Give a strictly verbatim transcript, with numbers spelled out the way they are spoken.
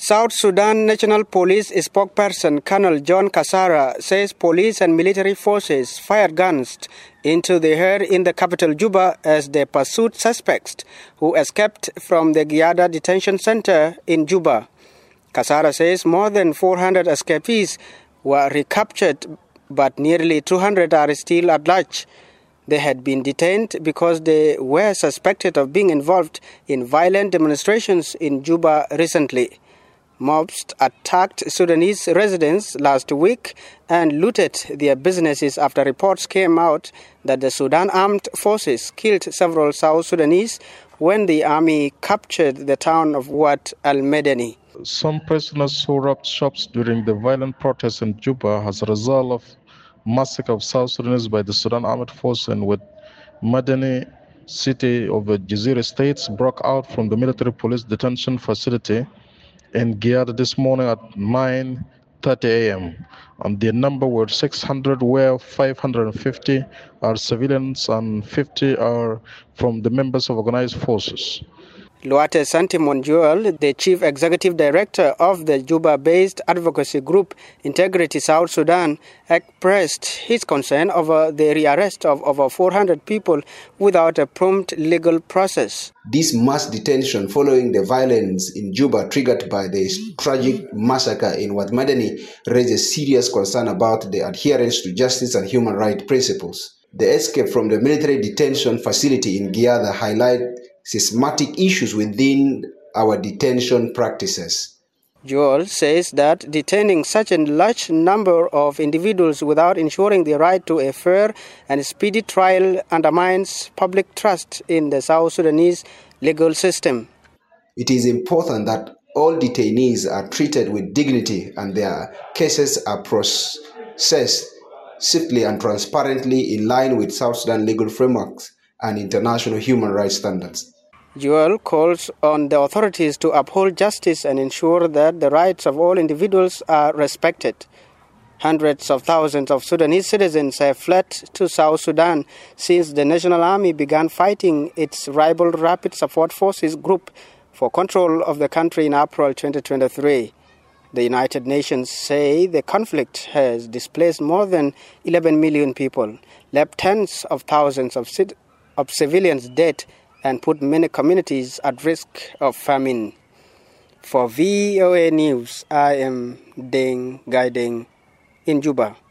South Sudan National Police spokesperson Colonel John Kasara says police and military forces fired guns into the air in the capital Juba as they pursued suspects who escaped from the Giada detention center in Juba. Kasara says more than four hundred escapees were recaptured, but nearly two hundred are still at large. They had been detained because they were suspected of being involved in violent demonstrations in Juba recently. Mobs attacked Sudanese residents last week and looted their businesses after reports came out that the Sudan Armed Forces killed several South Sudanese when the army captured the town of Wad al-Medani. Some prisoners who robbed shops during the violent protests in Juba as a result of massacre of South Sudanese by the Sudan Armed Forces and with Medani city of the Jazeera states broke out from the military police detention facility in Giada this morning at nine thirty a.m. and the number were six hundred, where five hundred fifty are civilians and fifty are from the members of organized forces. Luate Santimon Joel, the Chief Executive Director of the Juba-based advocacy group Integrity South Sudan, expressed his concern over the rearrest of over four hundred people without a prompt legal process. This mass detention following the violence in Juba triggered by the tragic massacre in Wad Medani raises serious concern about the adherence to justice and human rights principles. The escape from the military detention facility in Giada highlight systematic issues within our detention practices. Joel says that detaining such a large number of individuals without ensuring the right to a fair and speedy trial undermines public trust in the South Sudanese legal system. It is important that all detainees are treated with dignity and their cases are processed swiftly and transparently in line with South Sudan legal frameworks and international human rights standards. Joel calls on the authorities to uphold justice and ensure that the rights of all individuals are respected. Hundreds of thousands of Sudanese citizens have fled to South Sudan since the National Army began fighting its rival Rapid Support Forces group for control of the country in April twenty twenty-three. The United Nations say the conflict has displaced more than eleven million people, left tens of thousands of, of civilians dead, and put many communities at risk of famine. For V O A News, I am Deng Gai Deng in Juba.